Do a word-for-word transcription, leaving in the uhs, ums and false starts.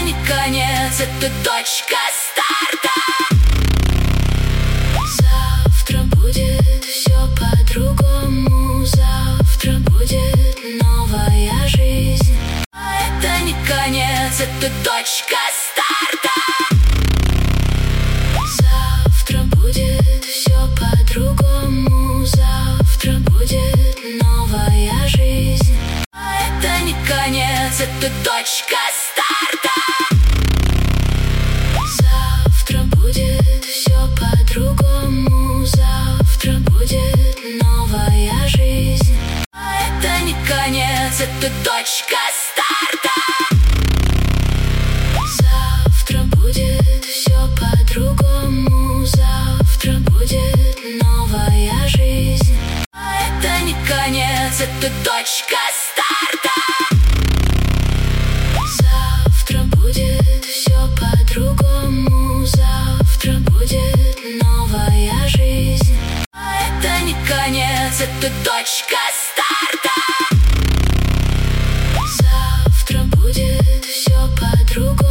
не конец, это точка старта. Завтра будет все по-другому. Завтра будет новая жизнь. А это не конец, это точка старта. Завтра будет все по-другому. Завтра будет новая жизнь. А это не конец, это точка старта. Завтра будет все по-другому. Завтра будет новая жизнь. А это не конец, это точка старта. Завтра будет все по-другому. Завтра будет новая жизнь. А это не конец, это точка старта. Завтра будет все по-другому. Завтра будет новая жизнь. А это не конец, это точка старта. Завтра будет все по-другому.